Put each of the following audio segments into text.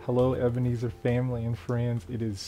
Hello, Ebenezer family and friends. It is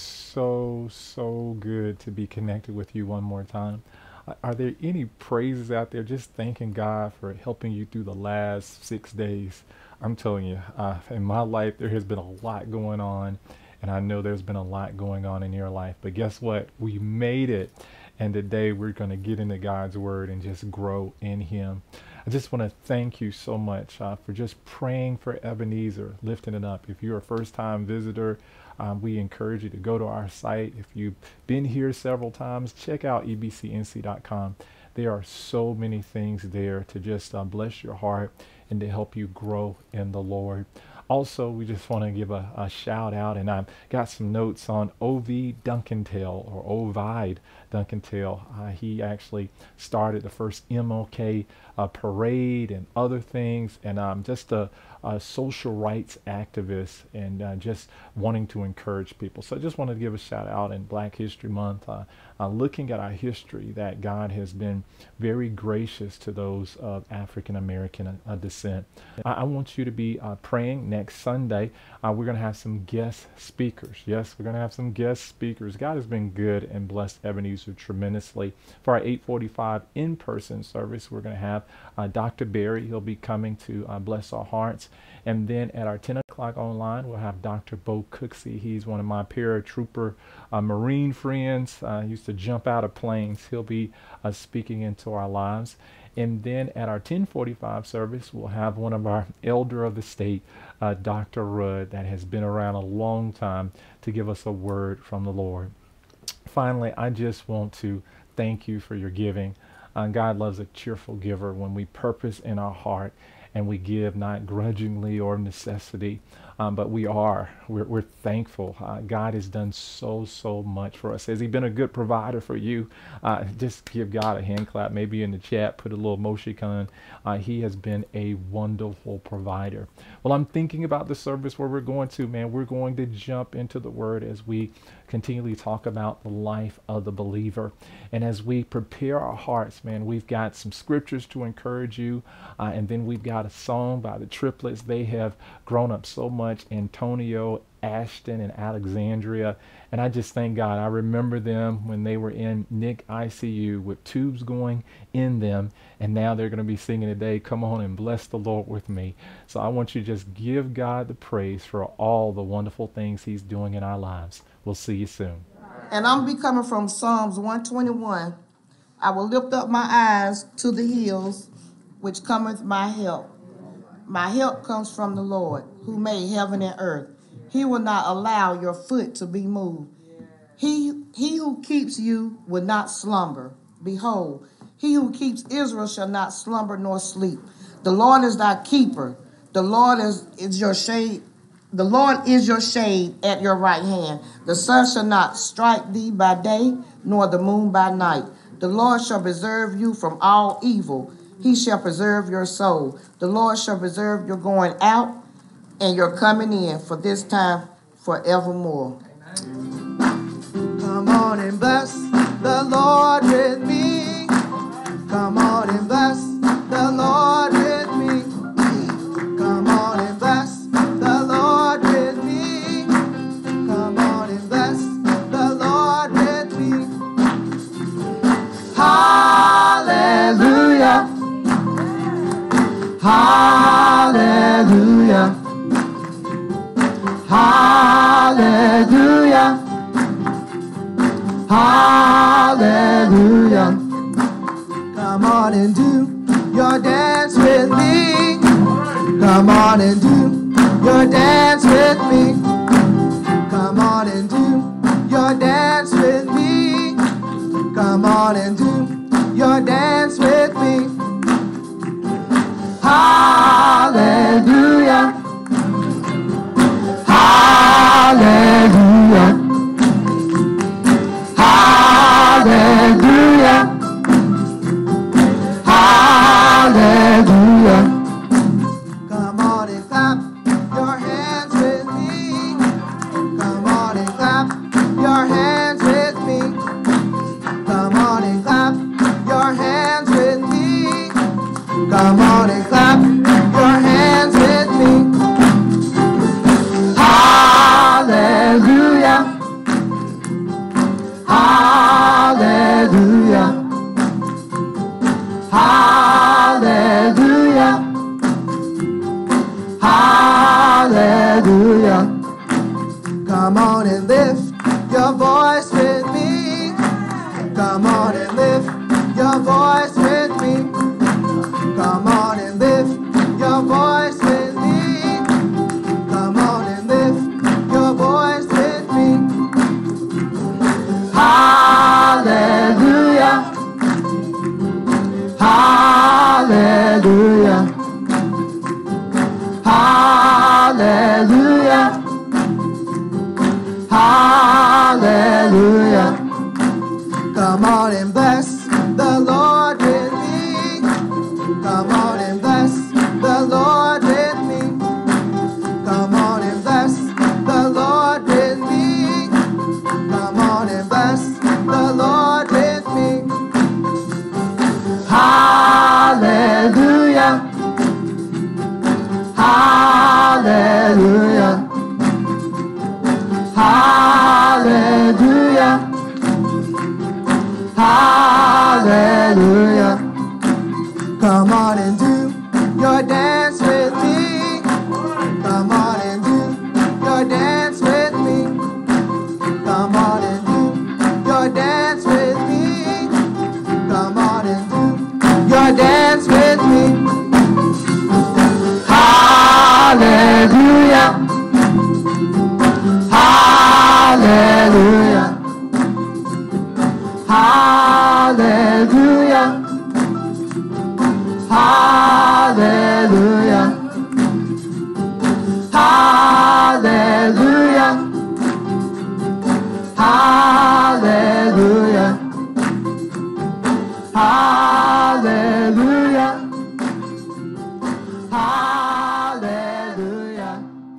so good to be connected with you one more time. Are there any praises out there? Just thanking God for helping you through the last 6 days. I'm telling you, in my life, there has been a lot going on, and I know there's been a lot going on in your life. But guess what? We made it, and today we're going to get into God's Word and just grow in Him. I just want to thank you so much for just praying for Ebenezer, lifting it up. If you're a first-time visitor, we encourage you to go to our site. If you've been here several times, check out ebcnc.com. There are so many things there to just bless your heart and to help you grow in the Lord. Also, we just want to give a shout out, and I've got some notes on O.V. Duncantale, or Ovid Duncantale. He actually started the first MLK parade and other things, and just a social rights activist, and just wanting to encourage people. So I just wanted to give a shout out in Black History Month, looking at our history, that God has been very gracious to those of African American descent. I want you to be praying. Next Sunday, we're going to have some guest speakers. Yes, we're going to have some guest speakers. God has been good and blessed Ebenezer tremendously. For our 8:45 in-person service, we're going to have Dr. Barry. He'll be coming to bless our hearts. And then at our 10 o'clock online, we'll have Dr. Bo Cooksey. He's one of my paratrooper Marine friends. He used to jump out of planes. He'll be speaking into our lives. And then at our 10:45 service, we'll have one of our elder of the state, Dr. Rudd, that has been around a long time, to give us a word from the Lord. Finally, I just want to thank you for your giving. God loves a cheerful giver when we purpose in our heart and we give not grudgingly or necessity, but we're thankful. God has done so much for us. Has He been a good provider for you? Just give God a hand clap. Maybe in the chat, put a little emoticon. He has been a wonderful provider. Well, I'm thinking about the service where we're going to, man. We're going to jump into the Word as we continually talk about the life of the believer. And as we prepare our hearts, man, we've got some scriptures to encourage you. And then we've got a song by the triplets. They have grown up so much, Antonio, Ashton, and Alexandria. And I just thank God. I remember them when they were in NIC ICU with tubes going in them. And now they're going to be singing today, "Come on and bless the Lord with me." So I want you to just give God the praise for all the wonderful things He's doing in our lives. We'll see you soon. And I'm be coming from Psalms 121. I will lift up my eyes to the hills, which cometh my help. My help comes from the Lord, who made heaven and earth. He will not allow your foot to be moved. He who keeps you will not slumber. Behold, he who keeps Israel shall not slumber nor sleep. The Lord is thy keeper. The Lord is your shade. The Lord is your shade at your right hand. The sun shall not strike thee by day, nor the moon by night. The Lord shall preserve you from all evil. He shall preserve your soul. The Lord shall preserve your going out and your coming in for this time forevermore. Come on and bless the Lord with me. Come on and bless the Lord with me. Come on and bless the Lord with me. Come on and bless the Lord with me. Hallelujah. Hallelujah. Hallelujah. Hallelujah. Come on and do your dance with me. Come on and do your dance with me. Come on and do your dance with me. Come on and do your dance with me. Hallelujah. Hallelujah. Hallelujah. Hallelujah. Come on and clap your hands with me. Hallelujah. Hallelujah. Come on and bless the Lord with me. Come on and bless the Lord with me. Come on and bless the Lord with me. Come on and bless the Lord with me. Hallelujah. Hallelujah. Hallelujah. Hallelujah. Come on and do your dance with me. Come on and do your dance with me. Come on and do your dance with me. Come on and do your dance with me. Hallelujah. Hallelujah. Hallelujah. Hallelujah. Hallelujah. Hallelujah. Hallelujah. Hallelujah.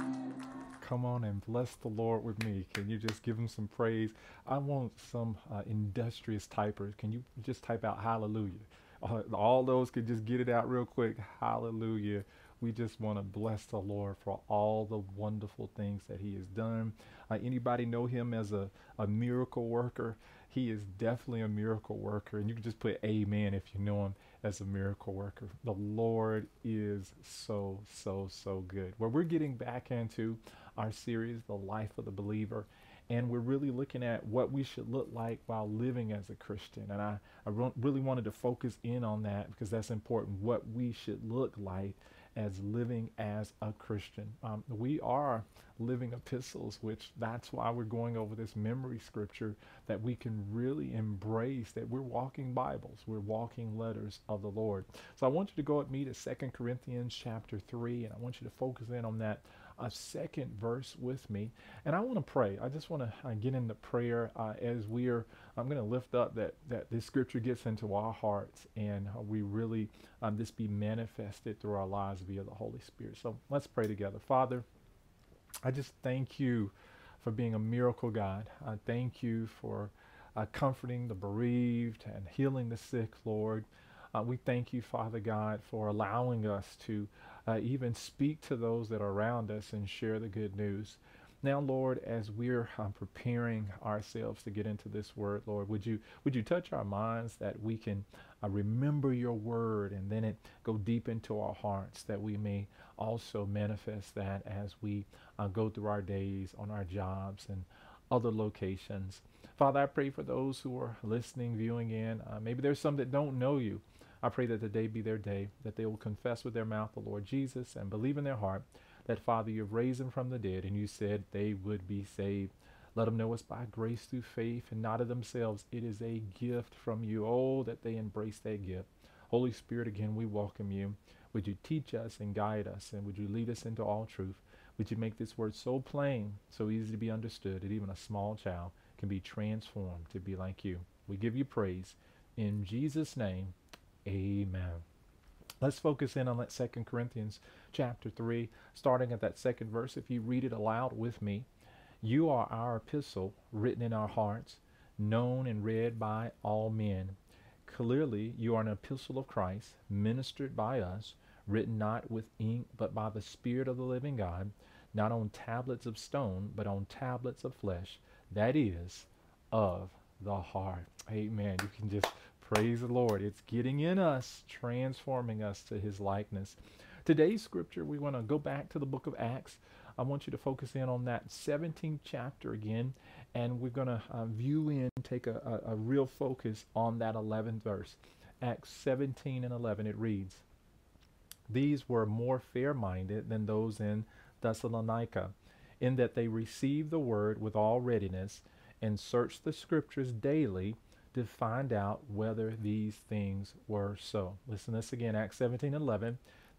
Come on and bless the Lord with me. Can you just give him some praise? I want some industrious typers. Can you just type out hallelujah? All those could just get it out real quick. Hallelujah. We just want to bless the Lord for all the wonderful things that he has done. Anybody know him as a miracle worker? He is definitely a miracle worker. And you can just put amen if you know him as a miracle worker. The Lord is so, so, so good. Well, we're getting back into our series, The Life of the Believer. And we're really looking at what we should look like while living as a Christian. And I really wanted to focus in on that because that's important, what we should look like as living as a Christian. We are living epistles, which that's why we're going over this memory scripture, that we can really embrace that we're walking Bibles, we're walking letters of the Lord. So I want you to go with me to 2 Corinthians chapter 3, and I want you to focus in on that second verse with me. And I want to pray. I just want to get into prayer as I'm going to lift up that this scripture gets into our hearts, and we really this be manifested through our lives via the Holy Spirit. So let's pray together. Father, I just thank you for being a miracle God. I thank you for comforting the bereaved and healing the sick, Lord. We thank you, Father God, for allowing us to even speak to those that are around us and share the good news. Now, Lord, as we're preparing ourselves to get into this word, Lord, would you touch our minds that we can remember your word, and then it go deep into our hearts, that we may also manifest that as we go through our days on our jobs and other locations. Father, I pray for those who are listening, viewing in. Maybe there's some that don't know you. I pray that today be their day, that they will confess with their mouth the Lord Jesus and believe in their heart that, Father, you have raised him from the dead, and you said they would be saved. Let them know it's by grace through faith and not of themselves. It is a gift from you. Oh, that they embrace that gift. Holy Spirit, again, we welcome you. Would you teach us and guide us, and would you lead us into all truth? Would you make this word so plain, so easy to be understood, that even a small child can be transformed to be like you? We give you praise. In Jesus' name, amen. Let's focus in on that 2 Corinthians chapter 3, starting at that second verse. If you read it aloud with me. You are our epistle, written in our hearts, known and read by all men. Clearly, you are an epistle of Christ, ministered by us, written not with ink, but by the Spirit of the living God, not on tablets of stone, but on tablets of flesh, that is, of the heart. Amen. You can just praise the Lord. It's getting in us, transforming us to his likeness. Today's scripture, we want to go back to the book of Acts. I want you to focus in on that 17th chapter again, and we're going to take a real focus on that 11th verse. Acts 17 and 11, it reads, "These were more fair-minded than those in Thessalonica, in that they received the word with all readiness and searched the scriptures daily to find out whether these things were so." Listen to this again, Acts 17 and 11.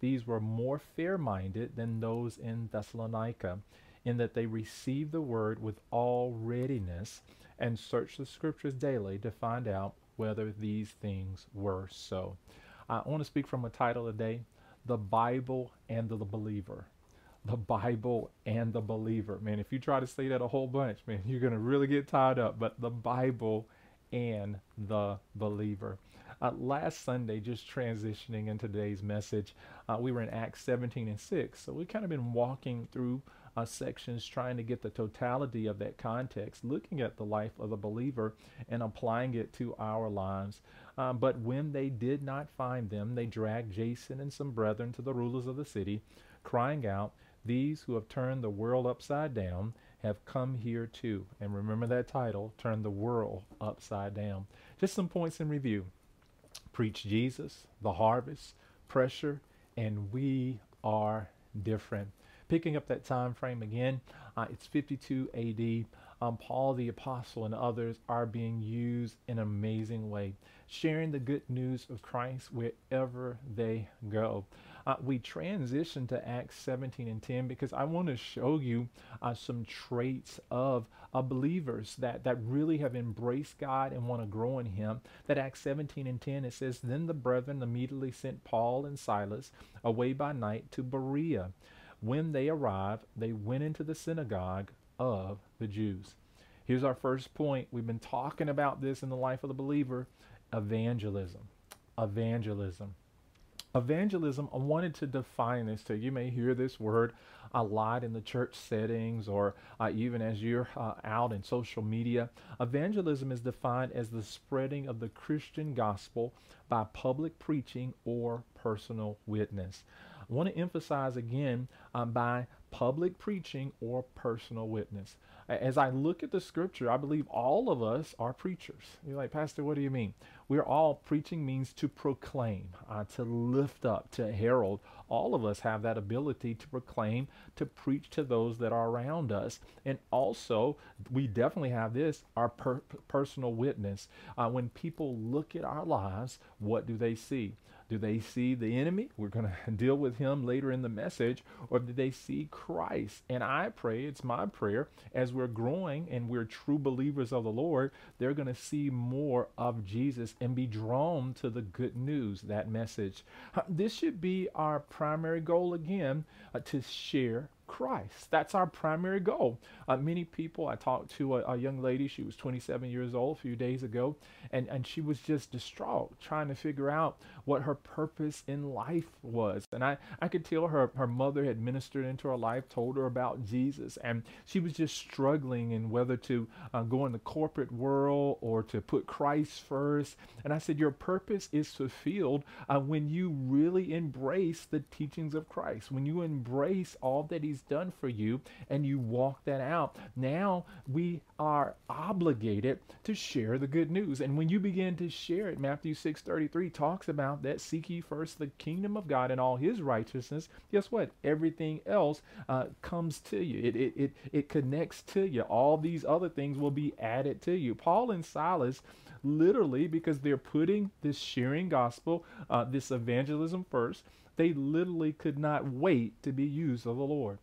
these were more fair-minded than those in Thessalonica, in that they received the word with all readiness and searched the scriptures daily to find out whether these things were so. I want to speak from a title today, The Bible and the Believer. The Bible and the believer. Man, if you try to say that a whole bunch, man, you're going to really get tied up. But the Bible and the believer. Last Sunday, just transitioning into today's message, we were in Acts 17 and 6. So we've kind of been walking through sections trying to get the totality of that context, looking at the life of the believer and applying it to our lives. But when they did not find them, they dragged Jason and some brethren to the rulers of the city, crying out, "These who have turned the world upside down have come here too." And remember that title, Turn the World Upside Down. Just some points in review. Preach Jesus, the harvest, pressure, and we are different. Picking up that time frame again, it's 52 AD. Paul the Apostle and others are being used in an amazing way, sharing the good news of Christ wherever they go. We transition to Acts 17 and 10 because I want to show you some traits of believers that really have embraced God and want to grow in Him. That Acts 17 and 10, it says, "Then the brethren immediately sent Paul and Silas away by night to Berea. When they arrived, they went into the synagogue of the Jews." Here's our first point. We've been talking about this in the life of the believer. Evangelism. Evangelism. Evangelism, I wanted to define this to you. You may hear this word a lot in the church settings or even as you're out in social media. Evangelism is defined as the spreading of the Christian gospel by public preaching or personal witness. I want to emphasize again by public preaching or personal witness. As I look at the scripture, I believe all of us are preachers. You're like, "Pastor, what do you mean?" We're all, preaching means to proclaim, to lift up, to herald. All of us have that ability to proclaim, to preach to those that are around us. And also, we definitely have this, our personal witness. When people look at our lives, what do they see? Do they see the enemy? We're going to deal with him later in the message. Or do they see Christ? And I pray, it's my prayer, as we're growing and we're true believers of the Lord, they're going to see more of Jesus and be drawn to the good news, that message. This should be our primary goal again, to share Christ. That's our primary goal. Many people, I talked to a young lady, she was 27 years old a few days ago, and she was just distraught trying to figure out what her purpose in life was. And I could tell her mother had ministered into her life, told her about Jesus, and she was just struggling in whether to go in the corporate world or to put Christ first. And I said, your purpose is fulfilled when you really embrace the teachings of Christ, when you embrace all that He's done for you and you walk that out. Now we are obligated to share the good news. And when you begin to share it, Matthew 6:33 talks about that, "Seek ye first the kingdom of God and all His righteousness." Guess what? Everything else comes to you. It connects to you. All these other things will be added to you. Paul and Silas, literally, because they're putting this sharing gospel, this evangelism first, they literally could not wait to be used of the Lord.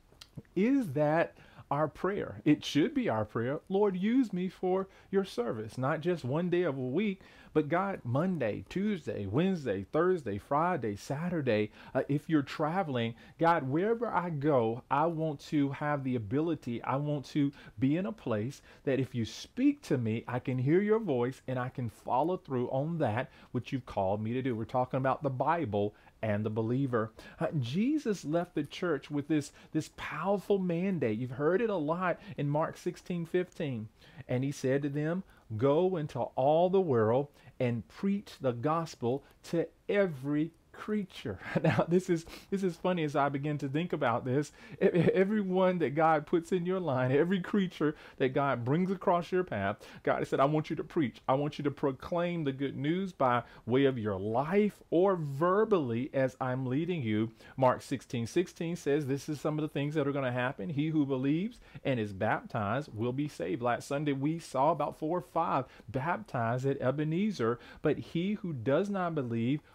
Is that our prayer? It should be our prayer. Lord, use me for your service, not just one day of a week, but God, Monday, Tuesday, Wednesday, Thursday, Friday, Saturday. If you're traveling, God, wherever I go, I want to have the ability, I want to be in a place that if you speak to me, I can hear your voice and I can follow through on that which you've called me to do. We're talking about the Bible and the believer. Jesus left the church with this powerful mandate. You've heard it a lot in Mark 16:15. And He said to them, "Go into all the world and preach the gospel to every creature." Now, this is funny as I begin to think about this. Everyone that God puts in your line, every creature that God brings across your path, God has said, "I want you to preach. I want you to proclaim the good news by way of your life or verbally as I'm leading you." Mark 16:16 says this is some of the things that are going to happen. "He who believes and is baptized will be saved." Last Sunday, we saw about 4 or 5 baptized at Ebenezer. "But he who does not believe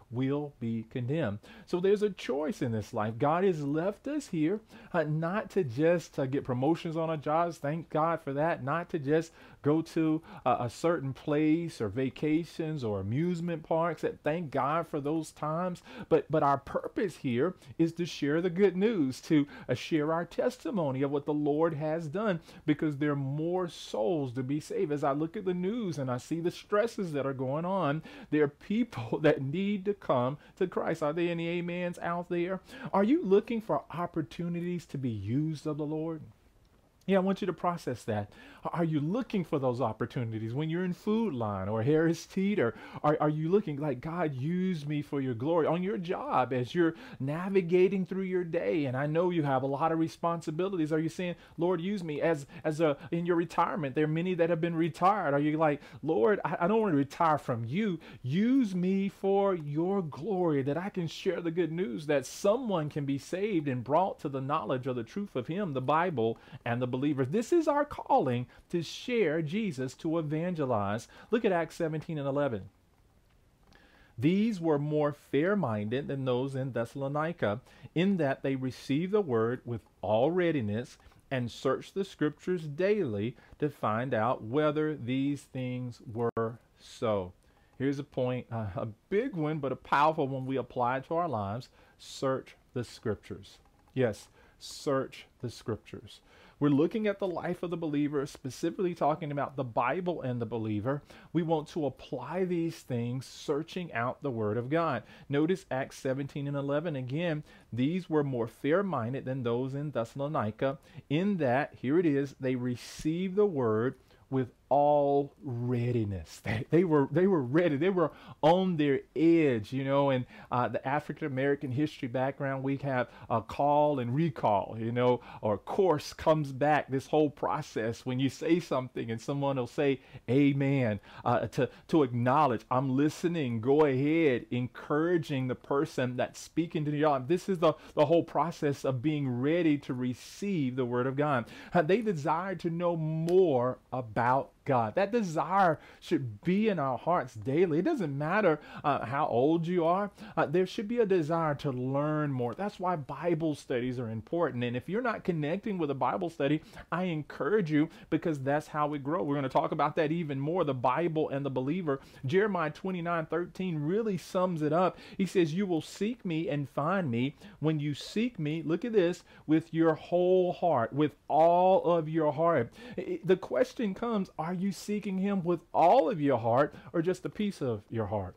will be condemned. So there's a choice in this life. God has left us here not to just get promotions on our jobs. Thank God for that. Not to just go to a certain place or vacations or amusement parks. Thank God for those times. But our purpose here is to share the good news, to share our testimony of what the Lord has done, because there are more souls to be saved. As I look at the news and I see the stresses that are going on, there are people that need to come to Christ. Are there any amens out there? Are you looking for opportunities to be used of the Lord? Yeah, I want you to process that. Are you looking for those opportunities when you're in Food Line or Harris Teeter? Are you looking like, God, use me for your glory on your job as you're navigating through your day? And I know you have a lot of responsibilities. Are you saying, Lord, use me as in your retirement? There are many that have been retired. Are you like, Lord, I don't want to retire from you. Use me for your glory, that I can share the good news, that someone can be saved and brought to the knowledge of the truth of Him, the Bible, and the believers. This is our calling, to share Jesus, to evangelize. Look at Acts 17 and 11. These were more fair-minded than those in Thessalonica, in that they received the word with all readiness and searched the scriptures daily to find out whether these things were so. Here's a point, a big one, but a powerful one we apply to our lives. Search the scriptures. Yes, search the scriptures. We're looking at the life of the believer, specifically talking about the Bible and the believer. We want to apply these things, searching out the Word of God. Notice Acts 17 and 11 again. These were more fair-minded than those in Thessalonica, in that, here it is, they received the Word with all readiness. They were ready. They were on their edge, and the African American history background, we have a call and recall, or course comes back, this whole process when you say something and someone will say amen, to acknowledge, I'm listening, go ahead, encouraging the person that's speaking to you. This is the whole process of being ready to receive the Word of God. They desired to know more about God. That desire should be in our hearts daily. It doesn't matter how old you are. There should be a desire to learn more. That's why Bible studies are important. And if you're not connecting with a Bible study, I encourage you, because that's how we grow. We're going to talk about that even more, the Bible and the believer. Jeremiah 29:13 really sums it up. He says, you will seek me and find me when you seek me, look at this, with your whole heart, with all of your heart. The question comes, are you seeking Him with all of your heart, or just a piece of your heart?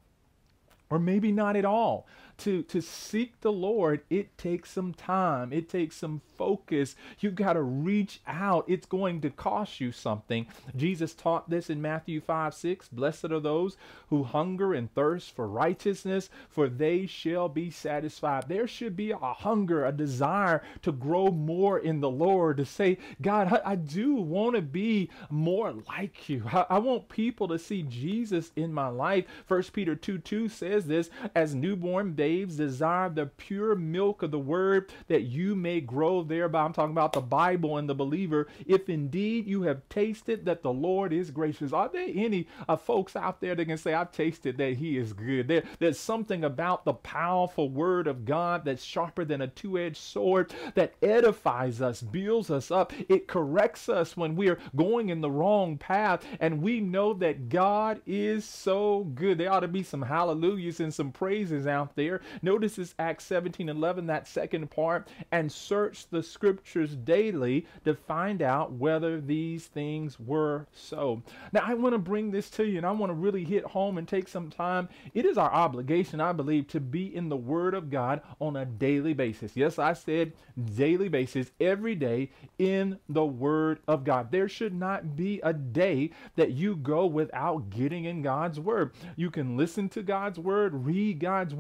Or maybe not at all. To seek the Lord, it takes some time. It takes some focus. You got to reach out. It's going to cost you something. Jesus taught this in Matthew 5:6. Blessed are those who hunger and thirst for righteousness, for they shall be satisfied. There should be a hunger, a desire to grow more in the Lord, to say, God, I do want to be more like you. I want people to see Jesus in my life. 1 Peter 2:2 says this, as newborn babes desire the pure milk of the word, that you may grow thereby. I'm talking about the Bible and the believer. If indeed you have tasted that the Lord is gracious. Are there any folks out there that can say, I've tasted that He is good? There's something about the powerful word of God that's sharper than a two-edged sword, that edifies us, builds us up. It corrects us when we're going in the wrong path, and we know that God is so good. There ought to be some hallelujahs and some praises out there. Notice this Acts 17:11, that second part, and search the scriptures daily to find out whether these things were so. Now, I want to bring this to you, and I want to really hit home and take some time. It is our obligation, I believe, to be in the Word of God on a daily basis. Yes, I said daily basis, every day in the Word of God. There should not be a day that you go without getting in God's Word. You can listen to God's Word, read God's Word,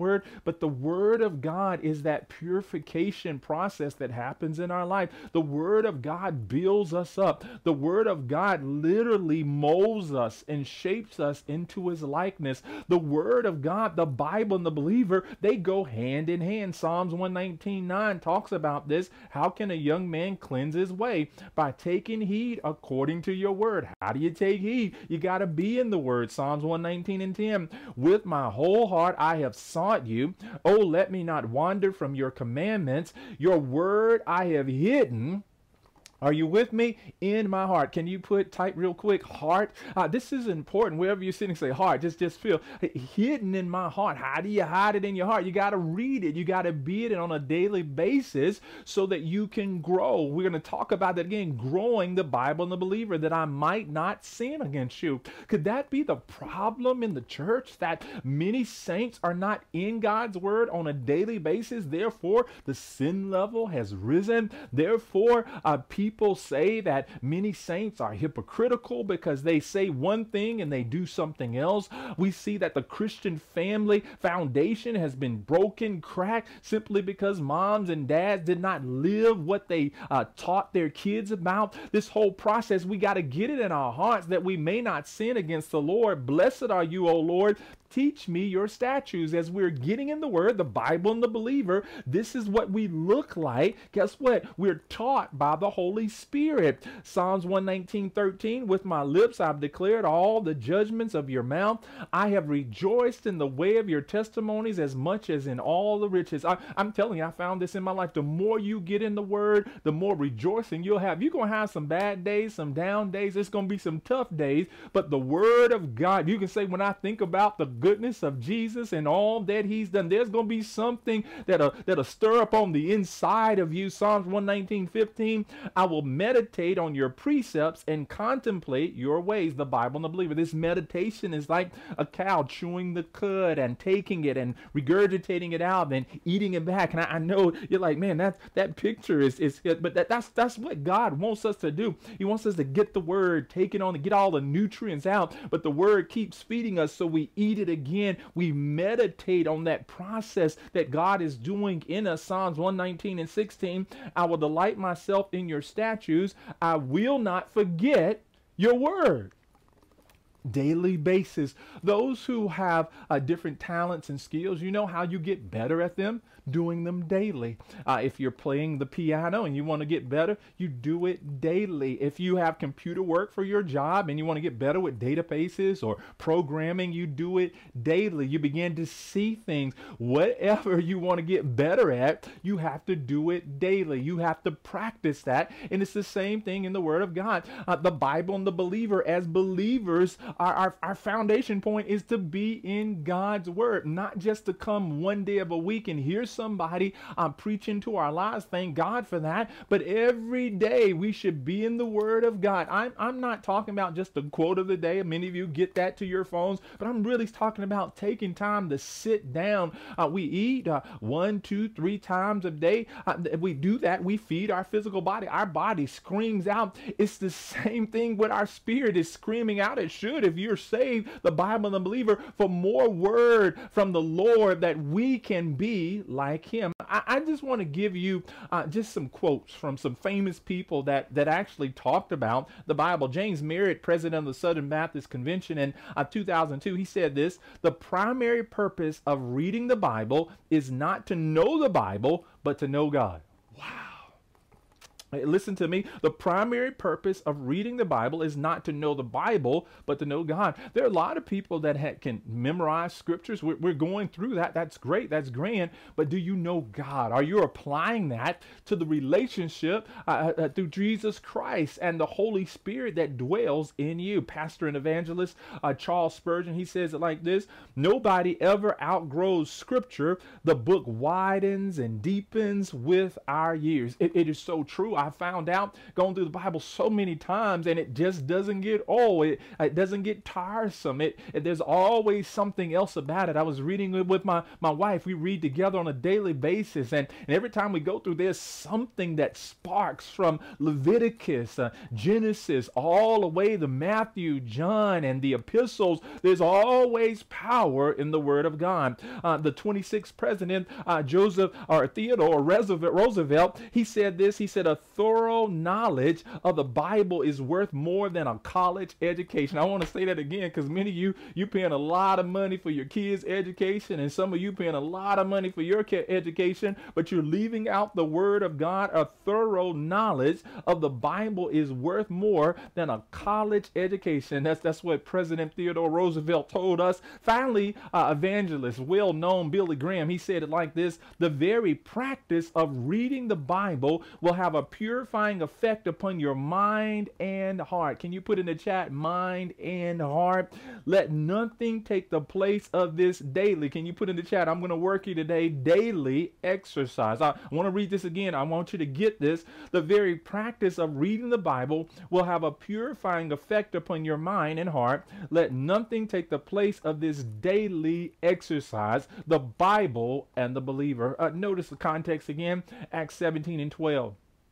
But the Word of God is that purification process that happens in our life. The Word of God builds us up. The Word of God literally molds us and shapes us into His likeness. The Word of God, the Bible, and the believer, they go hand in hand. Psalms 119:9 talks about this. How can a young man cleanse his way? By taking heed according to your word. How do you take heed? You got to be in the word. Psalms 119:10. With my whole heart I have sought you. Oh, let me not wander from your commandments. Your word I have hidden. Are you with me? In my heart. Can you type real quick, heart? This is important. Wherever you're sitting, say heart. Just feel hidden in my heart. How do you hide it in your heart? You got to read it. You got to be it on a daily basis so that you can grow. We're going to talk about that again, growing the Bible and the believer, that I might not sin against you. Could that be the problem in the church, that many saints are not in God's word on a daily basis? Therefore, the sin level has risen. Therefore, people say that many saints are hypocritical because they say one thing and they do something else. We see that the Christian family foundation has been broken, cracked, simply because moms and dads did not live what they taught their kids about. This whole process, we got to get it in our hearts that we may not sin against the Lord. Blessed are you, O Lord. Teach me your statutes. As we're getting in the word, the Bible and the believer, this is what we look like. Guess what? We're taught by the Holy Spirit. Psalms 119:13, with my lips I've declared all the judgments of your mouth. I have rejoiced in the way of your testimonies as much as in all the riches. I'm telling you, I found this in my life. The more you get in the word, the more rejoicing you'll have. You're going to have some bad days, some down days. It's going to be some tough days, but the word of God, you can say, when I think about the goodness of Jesus and all that he's done, there's going to be something that'll stir up on the inside of you. Psalms 119:15, I will meditate on your precepts and contemplate your ways. The Bible and the believer. This meditation is like a cow chewing the cud and taking it and regurgitating it out and eating it back. And I know you're like, man, that picture is but that's what God wants us to do. He wants us to get the word, take it on, and get all the nutrients out. But the word keeps feeding us, so we eat it again. We meditate on that process that God is doing in us. Psalms 119:16, I will delight myself in your statutes. I will not forget your word. Daily basis. Those who have different talents and skills, you know how you get better at them? Doing them daily. If you're playing the piano and you want to get better, you do it daily. If you have computer work for your job and you want to get better with databases or programming, you do it daily. You begin to see things. Whatever you want to get better at, you have to do it daily. You have to practice that. And it's the same thing in the Word of God. The Bible and the believer, as believers, our foundation point is to be in God's word, not just to come one day of a week and hear somebody preaching to our lives. Thank God for that. But every day we should be in the word of God. I'm not talking about just the quote of the day. Many of you get that to your phones, but I'm really talking about taking time to sit down. We eat 1, 2, 3 times a day. If we do that, we feed our physical body. Our body screams out. It's the same thing with our spirit is screaming out. It should. If you're saved, the Bible and the believer, for more word from the Lord that we can be like him. I just want to give you just some quotes from some famous people that actually talked about the Bible. James Merritt, president of the Southern Baptist Convention in 2002, he said this: the primary purpose of reading the Bible is not to know the Bible, but to know God. Wow. Listen to me. The primary purpose of reading the Bible is not to know the Bible, but to know God. There are a lot of people that can memorize scriptures. We're going through that. That's great. That's grand. But do you know God? Are you applying that to the relationship through Jesus Christ and the Holy Spirit that dwells in you? Pastor and evangelist Charles Spurgeon, he says it like this: nobody ever outgrows scripture. The book widens and deepens with our years. It is so true. I found out going through the Bible so many times, and it just doesn't get old. It doesn't get tiresome. There's always something else about it. I was reading it with my wife. We read together on a daily basis, and every time we go through, there's something that sparks from Leviticus, Genesis, all the way to Matthew, John, and the epistles. There's always power in the Word of God. The 26th president, Theodore Roosevelt, he said this. He said, a thorough knowledge of the Bible is worth more than a college education. I want to say that again, because many of you paying a lot of money for your kids' education, and some of you paying a lot of money for your education, but you're leaving out the Word of God. A thorough knowledge of the Bible is worth more than a college education. That's what President Theodore Roosevelt told us. Finally, evangelist, well-known Billy Graham, he said it like this: the very practice of reading the Bible will have a purifying effect upon your mind and heart. Can you put in the chat, mind and heart? Let nothing take the place of this daily. Can you put in the chat, I'm going to work you today, daily exercise. I want to read this again. I want you to get this. The very practice of reading the Bible will have a purifying effect upon your mind and heart. Let nothing take the place of this daily exercise, the Bible and the believer. Notice the context again, Acts 17 and 12.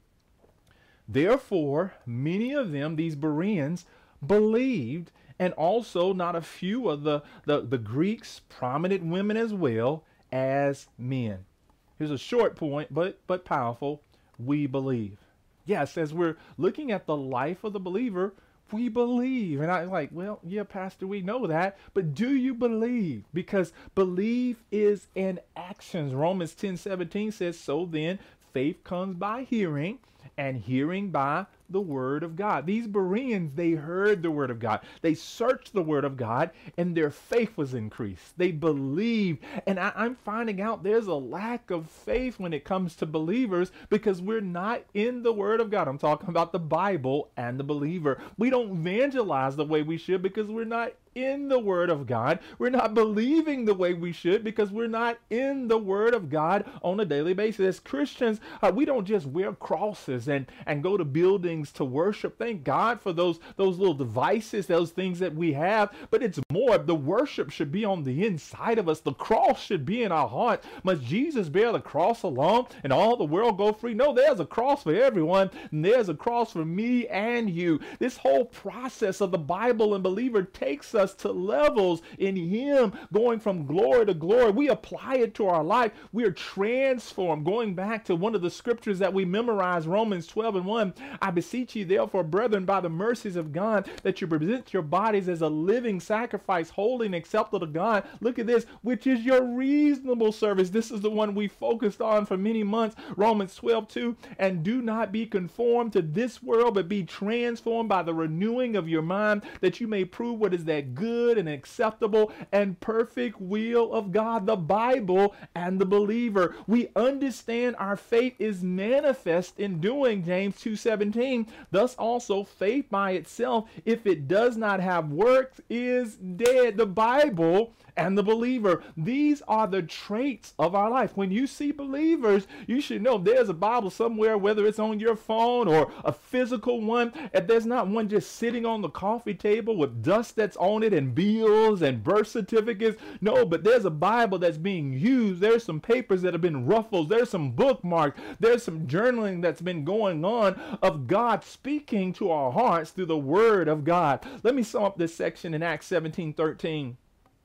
Therefore, many of them, these Bereans, believed, and also not a few of the Greeks, prominent women as well as men. Here's a short point, but powerful. We believe. Yes, as we're looking at the life of the believer, we believe. And I'm like, well, yeah, Pastor, we know that. But do you believe? Because belief is an action. Romans 10:17 says, so then faith comes by hearing, and hearing by the Word of God. These Bereans, they heard the Word of God. They searched the Word of God, and their faith was increased. They believed. And I'm finding out there's a lack of faith when it comes to believers because we're not in the Word of God. I'm talking about the Bible and the believer. We don't evangelize the way we should because we're not in the Word of God. We're not believing the way we should because we're not in the Word of God on a daily basis. As Christians, we don't just wear crosses and go to buildings to worship. Thank God for those little devices, those things that we have. But it's more, the worship should be on the inside of us. The cross should be in our heart. Must Jesus bear the cross alone and all the world go free? No, there's a cross for everyone. And there's a cross for me and you. This whole process of the Bible and believer takes us to levels in Him, going from glory to glory. We apply it to our life. We are transformed. Going back to one of the scriptures that we memorized, Romans 12 and 1. I beseech you, therefore, brethren, by the mercies of God, that you present your bodies as a living sacrifice, holy and acceptable to God. Look at this, which is your reasonable service. This is the one we focused on for many months. Romans 12:2. And do not be conformed to this world, but be transformed by the renewing of your mind, that you may prove what is that good and acceptable and perfect will of God. The Bible and the believer. We understand our faith is manifest in doing, James 2:17. Thus also faith by itself, if it does not have works, is dead. The Bible and the believer. These are the traits of our life. When you see believers, you should know there's a Bible somewhere, whether it's on your phone or a physical one. If there's not one just sitting on the coffee table with dust that's on it and bills and birth certificates. No, but there's a Bible that's being used. There's some papers that have been ruffled. There's some bookmarks. There's some journaling that's been going on of God speaking to our hearts through the Word of God. Let me sum up this section in Acts 17:13.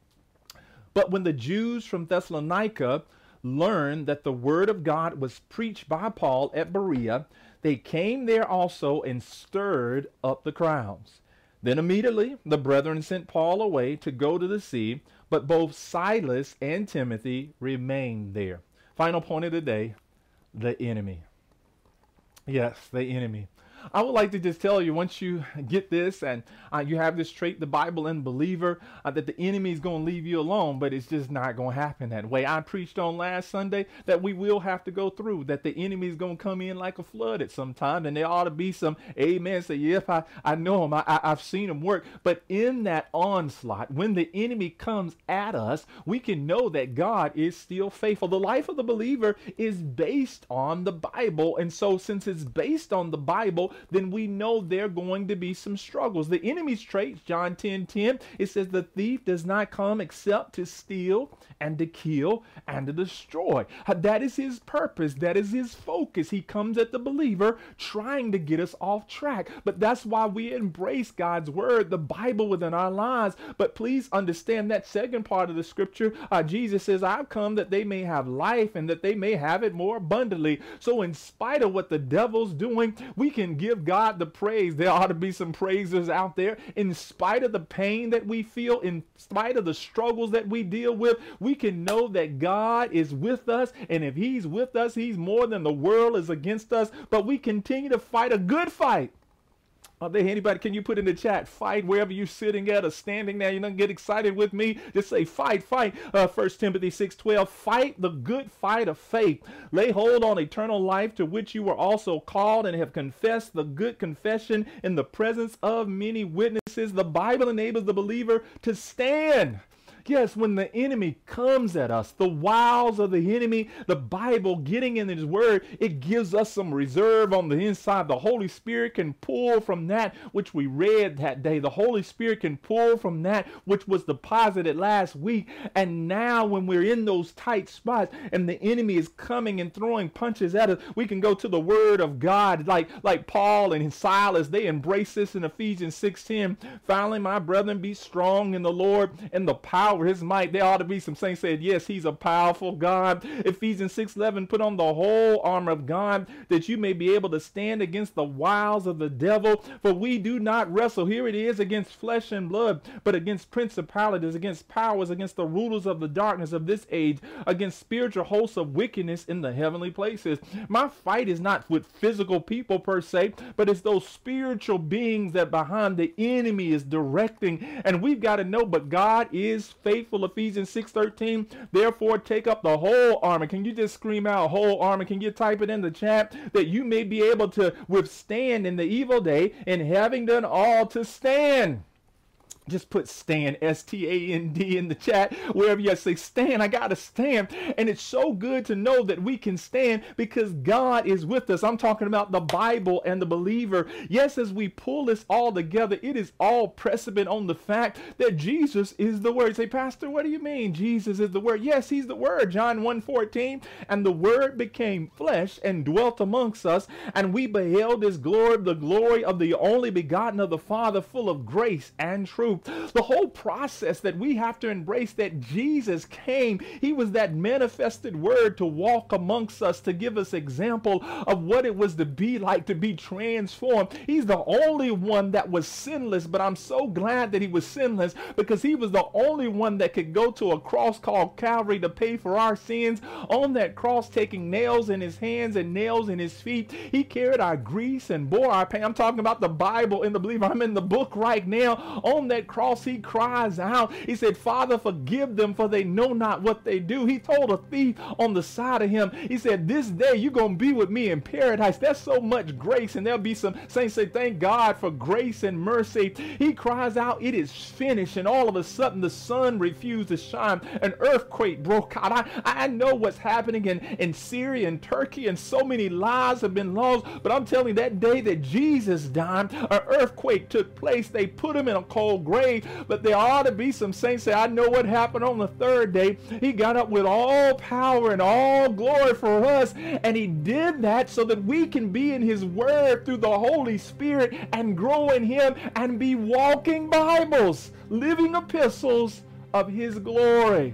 But when the Jews from Thessalonica learned that the word of God was preached by Paul at Berea, they came there also and stirred up the crowds. Then immediately the brethren sent Paul away to go to the sea, but both Silas and Timothy remained there. Final point of the day, the enemy. Yes, the enemy. I would like to just tell you, once you get this and you have this trait, the Bible and believer, that the enemy is going to leave you alone, but it's just not going to happen that way. I preached on last Sunday that we will have to go through, that the enemy is going to come in like a flood at some time, and there ought to be some amen. Say, yeah, I know him. I've seen him work. But in that onslaught, when the enemy comes at us, we can know that God is still faithful. The life of the believer is based on the Bible. And so since it's based on the Bible, then we know there are going to be some struggles. The enemy's traits, John 10:10, it says the thief does not come except to steal and to kill and to destroy. That is his purpose. That is his focus. He comes at the believer trying to get us off track. But that's why we embrace God's word, the Bible within our lives. But please understand that second part of the scripture. Jesus says, I've come that they may have life and that they may have it more abundantly. So in spite of what the devil's doing, we can give God the praise. There ought to be some praisers out there. In spite of the pain that we feel, in spite of the struggles that we deal with, we can know that God is with us. And if he's with us, he's more than the world is against us. But we continue to fight a good fight. Are there anybody? Can you put in the chat, fight wherever you're sitting at or standing there? You don't get excited with me. Just say fight, fight. 1 Timothy 6:12, fight the good fight of faith. Lay hold on eternal life, to which you were also called and have confessed the good confession in the presence of many witnesses. The Bible enables the believer to stand. Yes, when the enemy comes at us, the wiles of the enemy, the Bible getting in his word, it gives us some reserve on the inside. The Holy Spirit can pull from that which we read that day. The Holy Spirit can pull from that which was deposited last week. And now when we're in those tight spots and the enemy is coming and throwing punches at us, we can go to the word of God. Like Paul and Silas, they embrace this in Ephesians 6:10. Finally, my brethren, be strong in the Lord and the power his might. There ought to be some saints said, yes, he's a powerful God. Ephesians 6:11, put on the whole armor of God, that you may be able to stand against the wiles of the devil. For we do not wrestle, here it is, against flesh and blood, but against principalities, against powers, against the rulers of the darkness of this age, against spiritual hosts of wickedness in the heavenly places. My fight is not with physical people per se, but it's those spiritual beings that behind the enemy is directing. And we've got to know, but God is faithful. Ephesians 6:13, therefore take up the whole armor. Can you just scream out whole armor? Can you type it in the chat? That you may be able to withstand in the evil day, and having done all to stand. Just put stand, S-T-A-N-D, in the chat. Wherever you say stand, I gotta stand. And it's so good to know that we can stand because God is with us. I'm talking about the Bible and the believer. Yes, as we pull this all together, it is all precedent on the fact that Jesus is the Word. Say, Pastor, what do you mean Jesus is the Word? Yes, he's the Word. John 1:14, and the Word became flesh and dwelt amongst us, and we beheld his glory, the glory of the only begotten of the Father, full of grace and truth. The whole process that we have to embrace, that Jesus came, he was that manifested word to walk amongst us, to give us example of what it was to be like, to be transformed. He's the only one that was sinless, but I'm so glad that he was sinless because he was the only one that could go to a cross called Calvary to pay for our sins. On that cross, taking nails in his hands and nails in his feet, he carried our griefs and bore our pain. I'm talking about the Bible and the believer. I'm in the book right now. On that cross, he cries out. He said, Father, forgive them, for they know not what they do. He told a thief on the side of him, he said, this day you're going to be with me in paradise. That's so much grace. And there'll be some saints say, thank God for grace and mercy. He cries out, it is finished. And all of a sudden, the sun refused to shine. An earthquake broke out. I know what's happening in Syria and Turkey, and so many lives have been lost. But I'm telling you, that day that Jesus died, an earthquake took place. They put him in a cold grave. But there ought to be some saints say, I know what happened on the third day. He got up with all power and all glory for us. And he did that so that we can be in his word through the Holy Spirit and grow in him and be walking Bibles, living epistles of his glory.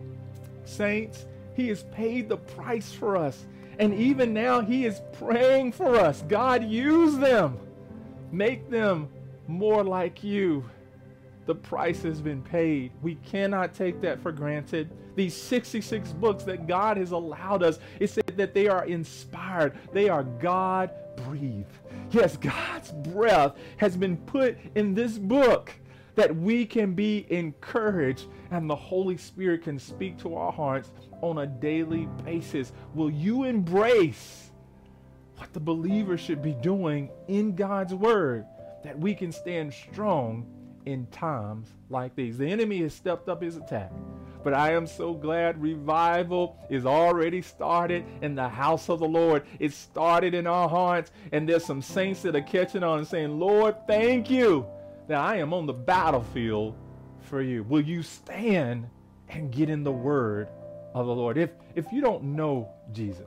Saints, he has paid the price for us. And even now he is praying for us. God, use them. Make them more like you. The price has been paid. We cannot take that for granted. These 66 books that God has allowed us, it said that they are inspired. They are God-breathed. Yes, God's breath has been put in this book that we can be encouraged and the Holy Spirit can speak to our hearts on a daily basis. Will you embrace what the believer should be doing in God's word, that we can stand strong in times like these? The enemy has stepped up his attack, but I am so glad revival is already started in the house of the Lord. It started in our hearts, and there's some saints that are catching on and saying, Lord, thank you that I am on the battlefield for you. Will you stand and get in the word of the Lord? If you don't know Jesus,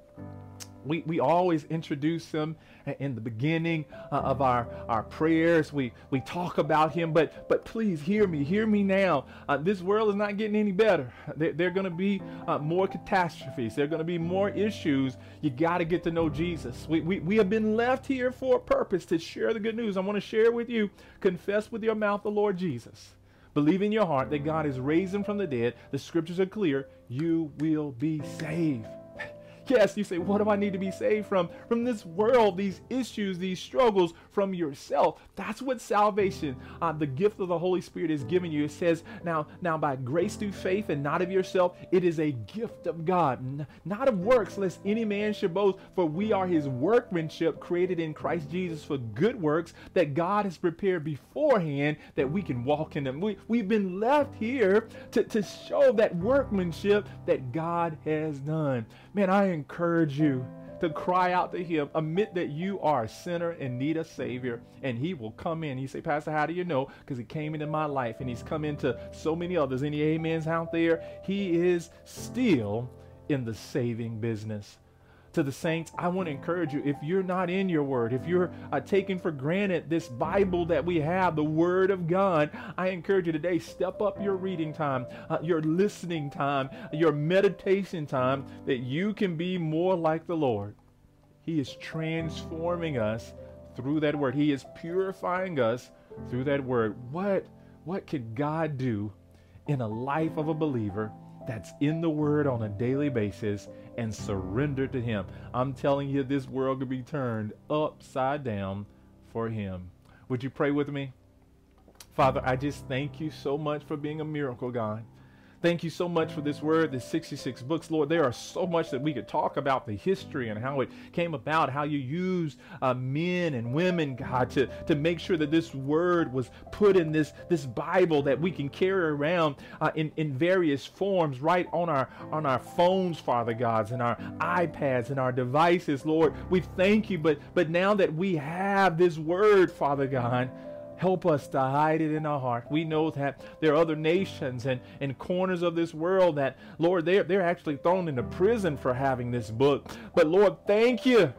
we always introduce him in the beginning of our prayers. We talk about him, but please hear me now. This world is not getting any better. There are going to be more catastrophes. There are going to be more issues. You got to get to know Jesus. We have been left here for a purpose, to share the good news. I want to share with you. Confess with your mouth the Lord Jesus. Believe in your heart that God is raised him from the dead. The scriptures are clear. You will be saved. Yes, you say, what do I need to be saved from? From this world, these issues, these struggles, from yourself. That's what salvation, the gift of the Holy Spirit, is giving you. It says, now by grace through faith, and not of yourself. It is a gift of God, not of works, lest any man should boast. For we are his workmanship, created in Christ Jesus for good works, that God has prepared beforehand that we can walk in them. We've been left here to show that workmanship that God has done. Man, I encourage you to cry out to him. Admit that you are a sinner and need a savior, and he will come in. You say, Pastor, how do you know? Because he came into my life, and he's come into so many others. Any amens out there? He is still in the saving business. To the saints, I want to encourage you, if you're not in your word, if you're taking for granted this Bible that we have, the word of God, I encourage you today, step up your reading time, your listening time, your meditation time, that you can be more like the Lord. He is transforming us through that word. He is purifying us through that word. What can God do in a life of a believer that's in the word on a daily basis and surrender to him? I'm telling you, this world could be turned upside down for him. Would you pray with me? Father, I just thank you so much for being a miracle God. Thank you so much for this word, the 66 books. Lord, there are so much that we could talk about, the history and how it came about, how you used men and women, God, to make sure that this word was put in this Bible that we can carry around in various forms, right on our phones, Father God, and our iPads and our devices. Lord, we thank you, but now that we have this word, Father God, help us to hide it in our heart. We know that there are other nations and corners of this world that, Lord, they're actually thrown into prison for having this book. But Lord, thank you.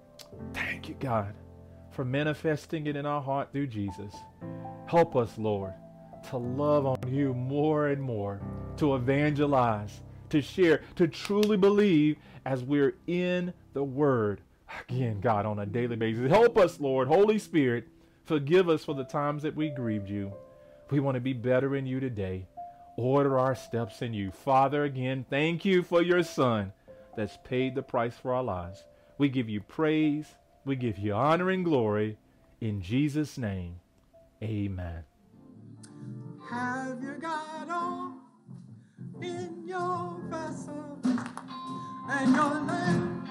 Thank you, God, for manifesting it in our heart through Jesus. Help us, Lord, to love on you more and more, to evangelize, to share, to truly believe as we're in the word. Again, God, on a daily basis. Help us, Lord. Holy Spirit, forgive us for the times that we grieved you. We want to be better in you today. Order our steps in you. Father, again, thank you for your Son that's paid the price for our lives. We give you praise. We give you honor and glory. In Jesus' name, amen. Have you got all in your vessel and your lamp